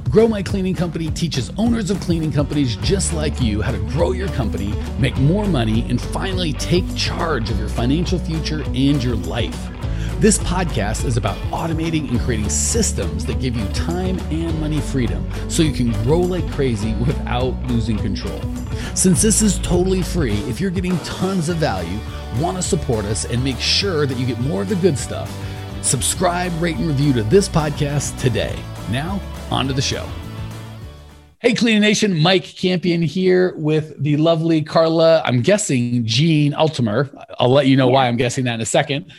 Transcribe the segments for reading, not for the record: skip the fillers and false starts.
Grow My Cleaning Company teaches owners of cleaning companies just like you how to grow your company, make more money, and finally take charge of your financial future and your life. This podcast is about automating and creating systems that give you time and money freedom so you can grow like crazy without losing control. Since this is totally free, if you're getting tons of value, want to support us and make sure that you get more of the good stuff, subscribe, rate, and review to this podcast today. Now, on to the show. Hey, Cleaning Nation, Mike Campion here with the lovely Carla, I'm guessing Jean Altimer. I'll let you know why I'm guessing that in a second.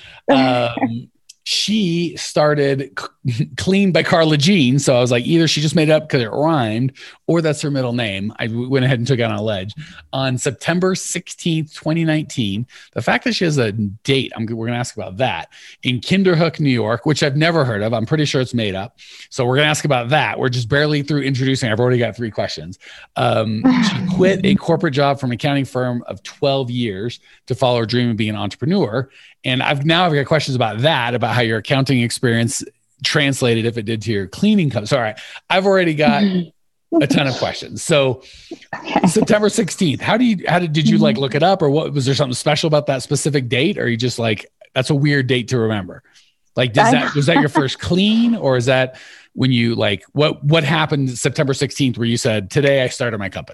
She started Clean by Carla Jean. So I was like, either she just made it up because it rhymed or that's her middle name. I went ahead and took it on a ledge. On September 16th, 2019, the fact that she has a date, we're going to ask about that, in Kinderhook, New York, which I've never heard of. I'm pretty sure it's made up. So we're going to ask about that. We're just barely through introducing. I've already got 3 questions. She quit a corporate job from an accounting firm of 12 years to follow her dream of being an entrepreneur. And I've got questions about that, about how your accounting experience translated, if it did, to your cleaning company. So, all right, I've already got a ton of questions. So September 16th, did you like look it up, or what, was there something special about that specific date? Or are you just like, that's a weird date to remember? Like, was that your first clean, or is that when you like, what happened September 16th where you said, today I started my company?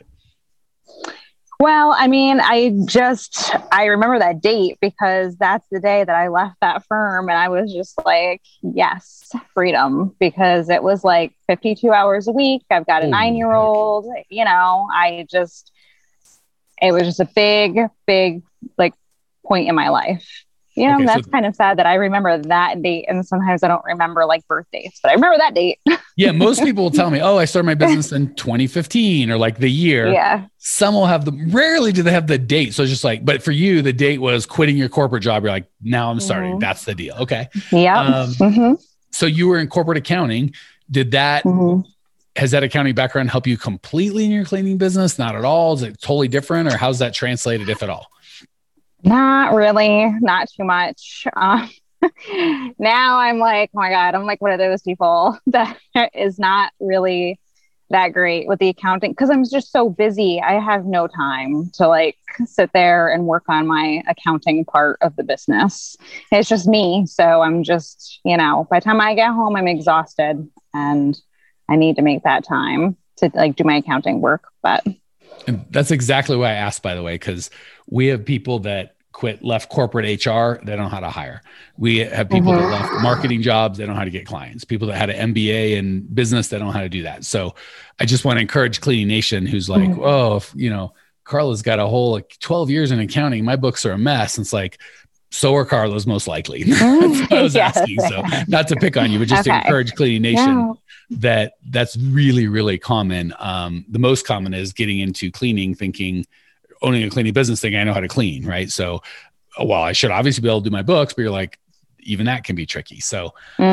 Well, I mean, I remember that date because that's the day that I left that firm, and I was just like, yes, freedom, because it was like 52 hours a week. I've got a 9-year-old, it was just a big, like, point in my life. That's kind of sad that I remember that date. And sometimes I don't remember like birthdays, but I remember that date. Yeah. Most people will tell me, oh, I started my business in 2015 or like the year. Yeah. Some will have rarely do they have the date. So it's just like, but for you, the date was quitting your corporate job. You're like, now I'm starting. Mm-hmm. That's the deal. Okay. Yeah. So you were in corporate accounting. Has that accounting background help you completely in your cleaning business? Not at all. Is it totally different, or how's that translated, if at all? Not really, not too much. Now I'm like, oh my God, I'm like one of those people that is not really that great with the accounting because I'm just so busy. I have no time to like sit there and work on my accounting part of the business. It's just me. So I'm just, by the time I get home, I'm exhausted and I need to make that time to like do my accounting work. And that's exactly why I asked, by the way, because we have people that left corporate HR, they don't know how to hire. We have people that left marketing jobs, they don't know how to get clients. People that had an MBA in business, they don't know how to do that. So I just want to encourage Cleaning Nation who's like, Carla's got a whole 12 years in accounting. My books are a mess. And it's like, so are Carla's most likely. That's what I was asking. So not to pick on you, but just to encourage Cleaning Nation that's really, really common. The most common is getting into cleaning, owning a cleaning business, thinking I know how to clean, right? So, I should obviously be able to do my books, but you're like, even that can be tricky. So,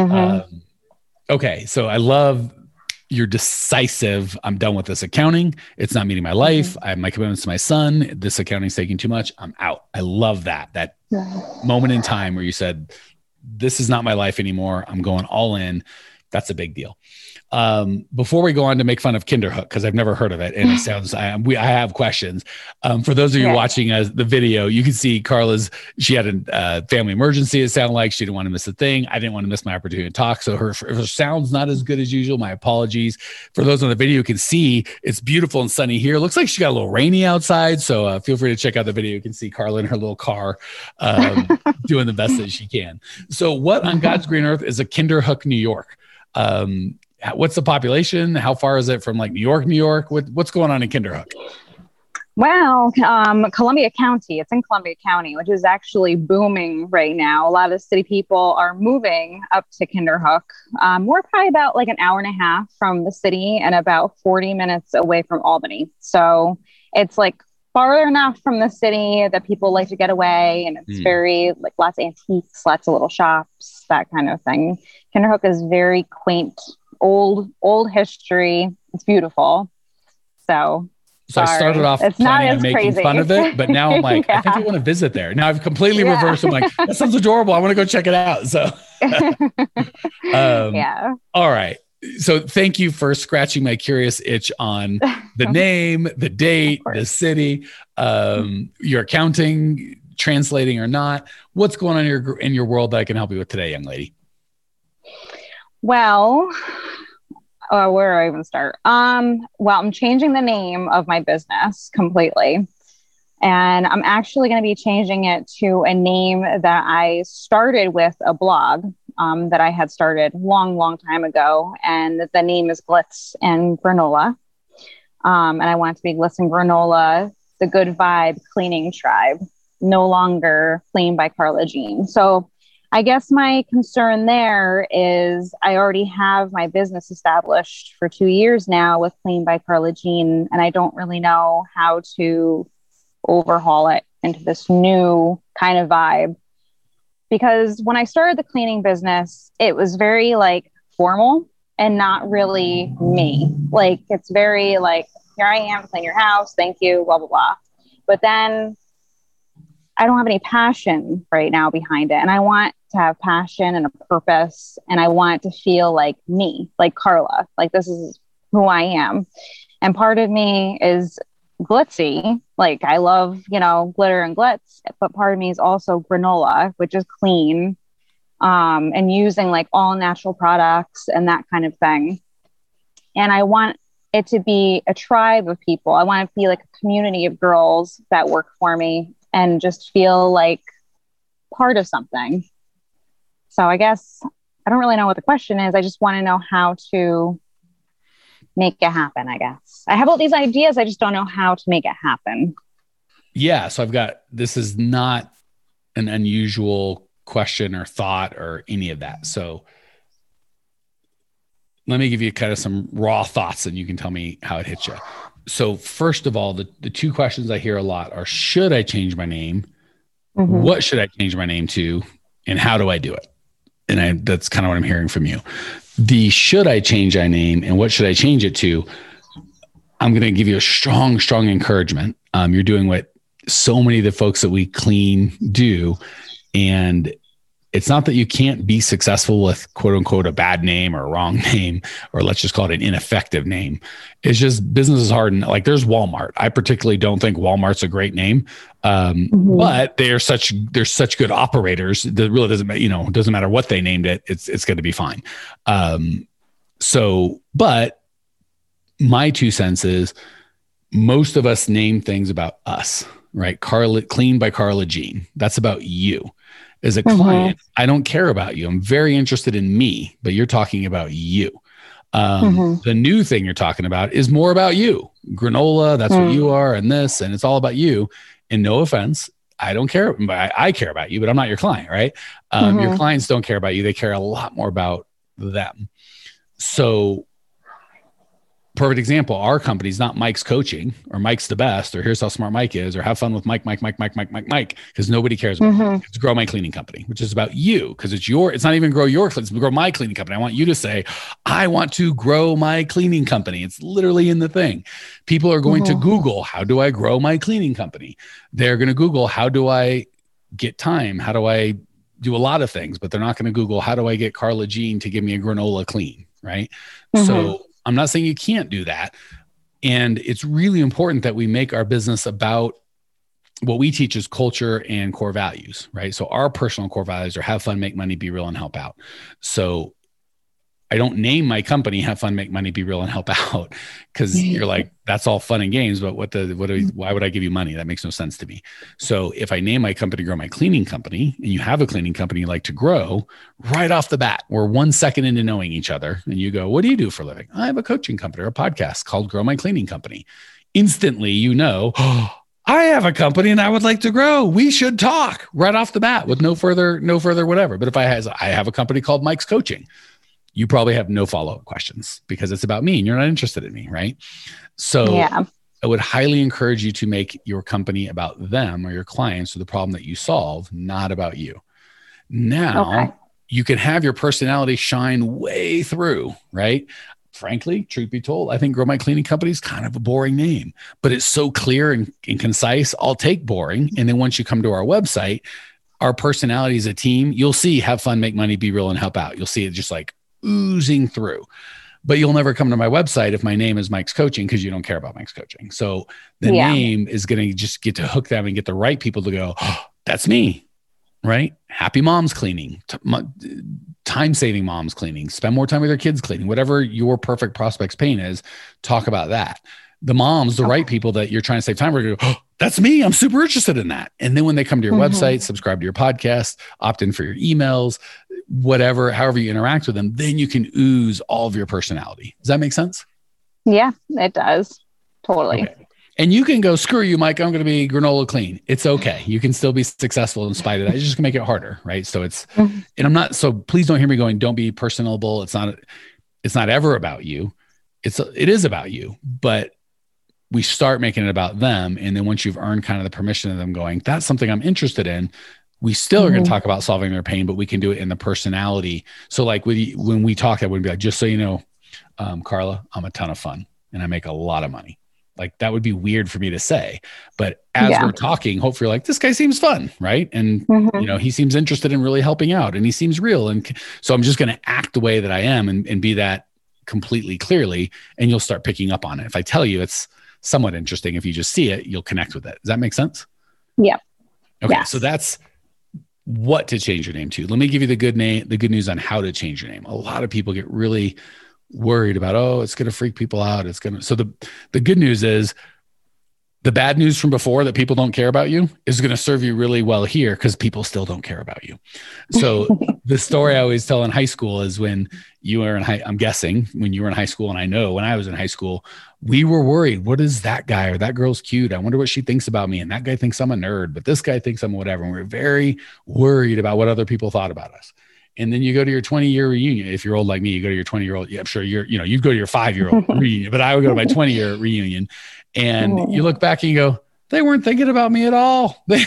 okay. So I love you're decisive. I'm done with this accounting. It's not meeting my life. I have my commitments to my son. This accounting's taking too much. I'm out. I love that moment in time where you said, this is not my life anymore. I'm going all in. That's a big deal. Before we go on to make fun of Kinderhook, because I've never heard of it, and it sounds, I have questions. For those of you watching the video, you can see she had a family emergency. It sounded like she didn't want to miss a thing. I didn't want to miss my opportunity to talk. So her sound's not as good as usual. My apologies. For those on the video, you can see it's beautiful and sunny here. It looks like she got a little rainy outside. So feel free to check out the video. You can see Carla in her little car doing the best that she can. So what on God's green earth is a Kinderhook, New York? What's the population? How far is it from like New York? What's going on in Kinderhook? Well, Columbia County, it's in Columbia County, which is actually booming right now. A lot of city people are moving up to Kinderhook. We're probably about like an hour and a half from the city and about 40 minutes away from Albany. So it's like far enough from the city that people like to get away, and it's very like lots of antiques, lots of little shops, that kind of thing. Kinderhook is very quaint, old history. It's beautiful. So I started off making fun of it, but now I'm like, I think I want to visit there. Now I've completely reversed. I'm like, that sounds adorable. I want to go check it out. So, all right. So thank you for scratching my curious itch on the name, the date, the city, your accounting, translating or not. What's going on in your world that I can help you with today, young lady? Well, where do I even start? Well, I'm changing the name of my business completely. And I'm actually going to be changing it to a name that I started with a blog that I had started long time ago. And the name is Glitz and Granola. And I want it to be Glitz and Granola, the Good Vibe Cleaning Tribe, no longer Clean by Carla Jean. So I guess my concern there is I already have my business established for 2 years now with Clean by Carla Jean, and I don't really know how to overhaul it into this new kind of vibe. Because when I started the cleaning business, it was very like formal and not really me. Like it's very like, here I am, clean your house, thank you, blah, blah, blah. But then I don't have any passion right now behind it. And I want to have passion and a purpose. And I want it to feel like me, like Carla, like this is who I am. And part of me is glitzy. Like I love, glitter and glitz, but part of me is also granola, which is clean, and using like all natural products and that kind of thing. And I want it to be a tribe of people. I want it to be like a community of girls that work for me and just feel like part of something. So I guess I don't really know what the question is. I just want to know how to make it happen, I guess. I have all these ideas. I just don't know how to make it happen. Yeah. So this is not an unusual question or thought or any of that. So let me give you kind of some raw thoughts and you can tell me how it hits you. So first of all, the two questions I hear a lot are, should I change my name? Mm-hmm. What should I change my name to? And how do I do it? And that's kind of what I'm hearing from you. The should I change my name and what should I change it to? I'm going to give you a strong encouragement. You're doing what so many of the folks that we clean do. And it's not that you can't be successful with quote unquote a bad name or a wrong name, or let's just call it an ineffective name. It's just business is hard. And like there's Walmart. I particularly don't think Walmart's a great name. But they're such good operators that really doesn't matter what they named it. It's going to be fine. But my 2 cents is most of us name things about us, right? Clean by Carla Jean. That's about you. As a client, I don't care about you. I'm very interested in me, but you're talking about you. The new thing you're talking about is more about you. Granola, that's what you are, and this, and it's all about you. And no offense, I don't care. I care about you, but I'm not your client, right? Your clients don't care about you. They care a lot more about them. So perfect example, our company's not Mike's Coaching or Mike's the Best or Here's How Smart Mike Is or Have Fun with Mike, because nobody cares about it. It's Grow My Cleaning Company, which is about you, because it's not even grow your cleaning, it's grow my cleaning company. I want you to say, I want to grow my cleaning company. It's literally in the thing. People are going to Google, how do I grow my cleaning company? They're going to Google, how do I get time? How do I do a lot of things? But they're not going to Google, how do I get Carla Jean to give me a granola clean, right? So I'm not saying you can't do that. And it's really important that we make our business about what we teach is culture and core values, right? So our personal core values are have fun, make money, be real, and help out. So I don't name my company Have Fun, Make Money, Be Real, and Help Out, because you're like, that's all fun and games, but why would I give you money? That makes no sense to me. So if I name my company Grow My Cleaning Company, and you have a cleaning company you like to grow, right off the bat, we're 1 second into knowing each other, and you go, what do you do for a living? I have a coaching company or a podcast called Grow My Cleaning Company. Instantly, oh, I have a company and I would like to grow. We should talk right off the bat with no further whatever. But if I have a company called Mike's Coaching, you probably have no follow-up questions because it's about me and you're not interested in me, right? So I would highly encourage you to make your company about them or your clients or the problem that you solve, not about you. Now, you can have your personality shine way through, right? Frankly, truth be told, I think Grow My Cleaning Company is kind of a boring name, but it's so clear and concise. I'll take boring. And then once you come to our website, our personality as a team, you'll see have fun, make money, be real, and help out. You'll see it just like oozing through. but you'll never come to my website if my name is Mike's Coaching, because you don't care about Mike's Coaching. So the name is going to just get to hook them and get the right people to go, oh, that's me, right? Happy Moms Cleaning, time-saving moms cleaning, spend more time with your kids cleaning, whatever your perfect prospect's pain is, talk about that. The moms, the right people that you're trying to save time, we're going to go, oh, that's me. I'm super interested in that. And then when they come to your website, subscribe to your podcast, opt in for your emails, whatever, however you interact with them, then you can ooze all of your personality. Does that make sense? Yeah, it does. Totally. Okay. And you can go, screw you, Mike, I'm going to be granola clean. It's okay. You can still be successful in spite of that. It's just going to make it harder. Right. So and I'm not, so please don't hear me going, don't be personable. It's not ever about you. It is about you, but we start making it about them. And then once you've earned kind of the permission of them going, that's something I'm interested in, we still are going to talk about solving their pain, but we can do it in the personality. So like when we talk, I would be like, just so you know, Carla, I'm a ton of fun and I make a lot of money. Like that would be weird for me to say, but as we're talking, hopefully like this guy seems fun. Right. And you know, he seems interested in really helping out and he seems real. And so I'm just going to act the way that I am and be that completely clearly. And you'll start picking up on it. If I tell you it's somewhat interesting, if you just see it, you'll connect with it. Does that make sense? Yeah. Okay. Yes. So that's what to change your name to. Let me give you the good news on how to change your name. A lot of people get really worried about, oh, it's going to freak people out. So the good news is the bad news from before that people don't care about you is going to serve you really well here because people still don't care about you. So the story I always tell in high school is when you were in I'm guessing when you were in high school, and I know when I was in high school, we were worried. What is that guy or that girl's cute? I wonder what she thinks about me. And that guy thinks I'm a nerd, but this guy thinks I'm whatever. And we're very worried about what other people thought about us. And then you go to your 20-year reunion. If you're old like me, you go to your 20-year-old. Yeah, I'm sure you'd go to your 5-year-old reunion, but I would go to my 20-year reunion. And you look back and you go, they weren't thinking about me at all. They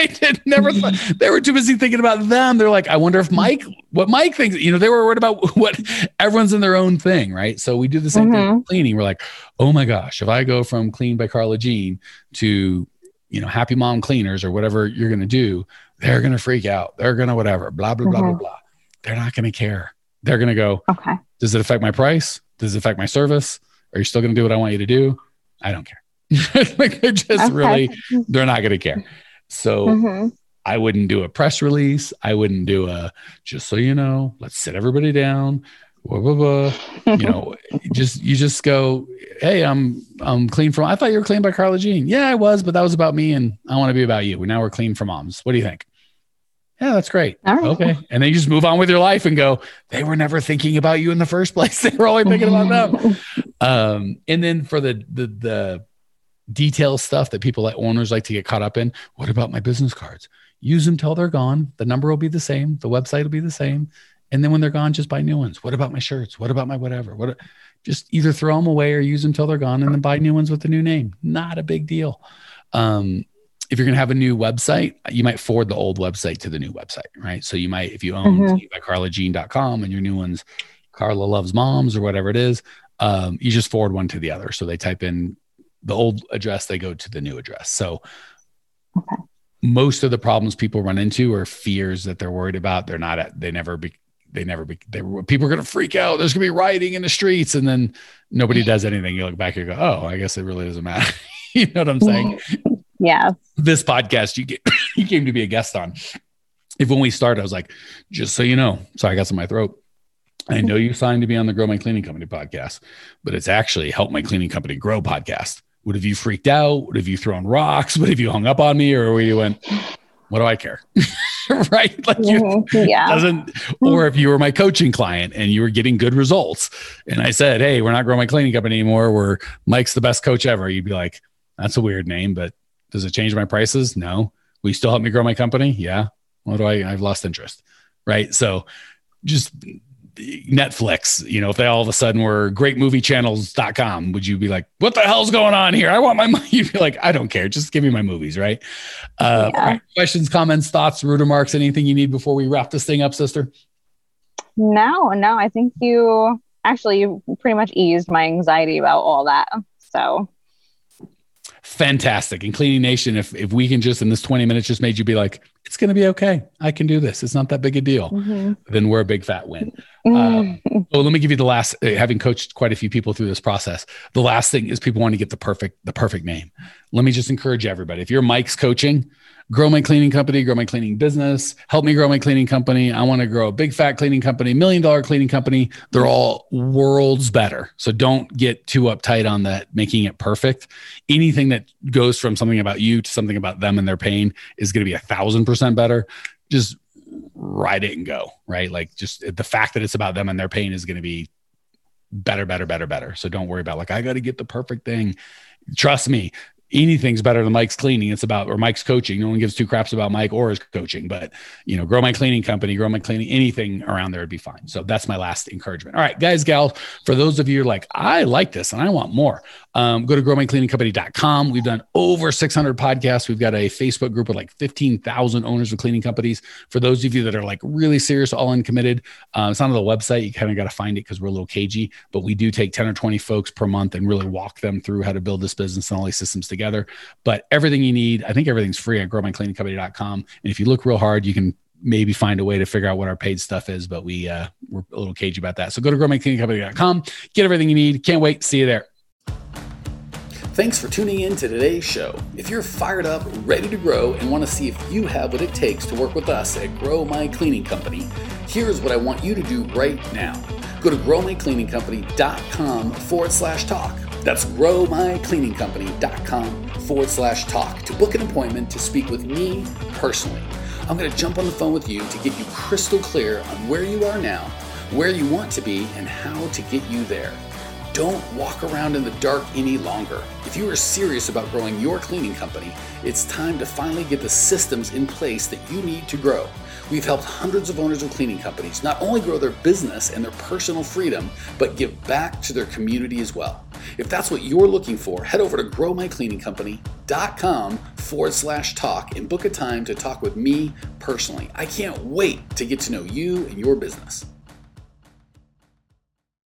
they were too busy thinking about them. They're like, I wonder if what Mike thinks, they were worried about what everyone's in their own thing. Right. So we do the same thing with cleaning. We're like, oh my gosh, if I go from Clean by Carla Jean to, Happy Mom Cleaners or whatever you're going to do, they're going to freak out. They're going to whatever, blah, blah, blah, blah, blah. They're not going to care. They're going to go, okay, does it affect my price? Does it affect my service? Are you still going to do what I want you to do? I don't care. Like they're just they're not going to care. So I wouldn't do a press release. I wouldn't do just so you know, let's sit everybody down. Blah, blah, blah. You just go, hey, I'm clean from, I thought you were Clean by Carla Jean. Yeah, I was, but that was about me. And I want to be about you. Now we're Clean for Moms. What do you think? Yeah, that's great. Right. Okay. And then you just move on with your life and go, they were never thinking about you in the first place. They were only thinking about them. And then for the detail stuff that people like owners like to get caught up in, what about my business cards? Use them till they're gone. The number will be the same. The website will be the same. And then when they're gone, just buy new ones. What about my shirts? What about my whatever? Just either throw them away or use them till they're gone and then buy new ones with the new name. Not a big deal. If you're going to have a new website, you might forward the old website to the new website, right? So you might, if you own CleanByCarlaJean.com and your new one's Carla Loves Moms or whatever it is, you just forward one to the other. So they type in the old address, they go to the new address. So most of the problems people run into are fears that they're worried about. People are going to freak out. There's going to be rioting in the streets. And then nobody does anything. You look back and go, oh, I guess it really doesn't matter. You know what I'm saying? Yeah. This podcast you came to be a guest on. When we started, I was like, just so you know, sorry, I got some in my throat. I know you signed to be on the Grow My Cleaning Company podcast, but it's actually Help My Cleaning Company Grow podcast. What have you freaked out? What have you thrown rocks? What have you hung up on me? Or where you went, what do I care? Right? Like or if you were my coaching client and you were getting good results and I said, hey, we're not Grow My Cleaning Company anymore. Mike's the best coach ever. You'd be like, that's a weird name, but does it change my prices? No. Will you still help me grow my company? Yeah. I've lost interest. Right. So just Netflix, if they all of a sudden were greatmoviechannels.com, would you be like, what the hell's going on here? I want my money. You'd be like, I don't care. Just give me my movies. Right. All right. Questions, comments, thoughts, root remarks, anything you need before we wrap this thing up, sister? No, I think you pretty much eased my anxiety about all that. So fantastic. And Cleaning Nation, if we can just in this 20 minutes just made you be like, it's going to be okay. I can do this. It's not that big a deal. Then we're a big fat win. So let me give you the last, having coached quite a few people through this process. The last thing is people want to get the perfect name. Let me just encourage everybody. If you're Mike's coaching, grow my cleaning company, grow my cleaning business, help me grow my cleaning company. I want to grow a big fat cleaning company, $1 million cleaning company. They're all worlds better. So don't get too uptight on that, making it perfect. Anything that goes from something about you to something about them and their pain is going to be 1,000% better. Just ride it and go, right? Like just the fact that it's about them and their pain is going to be better. So don't worry about like, I got to get the perfect thing. Trust me. Anything's better than Mike's cleaning. It's about, or Mike's coaching. No one gives two craps about Mike or his coaching, but grow my cleaning company, grow my cleaning, anything around there would be fine. So that's my last encouragement. All right, guys, gals, for those of you like, I like this and I want more, go to growmycleaningcompany.com. We've done over 600 podcasts. We've got a Facebook group with like 15,000 owners of cleaning companies. For those of you that are like really serious, all in committed, it's on the website. You kind of got to find it because we're a little cagey, but we do take 10 or 20 folks per month and really walk them through how to build this business and all these systems together. But everything you need, I think everything's free at growmycleaningcompany.com. And if you look real hard, you can maybe find a way to figure out what our paid stuff is, but we're a little cagey about that. So go to growmycleaningcompany.com, get everything you need. Can't wait. See you there. Thanks for tuning in to today's show. If you're fired up, ready to grow, and want to see if you have what it takes to work with us at Grow My Cleaning Company, here's what I want you to do right now. Go to growmycleaningcompany.com/talk. That's growmycleaningcompany.com/talk to book an appointment to speak with me personally. I'm going to jump on the phone with you to get you crystal clear on where you are now, where you want to be, and how to get you there. Don't walk around in the dark any longer. If you are serious about growing your cleaning company, it's time to finally get the systems in place that you need to grow. We've helped hundreds of owners of cleaning companies not only grow their business and their personal freedom, but give back to their community as well. If that's what you're looking for, head over to growmycleaningcompany.com/talk and book a time to talk with me personally. I can't wait to get to know you and your business.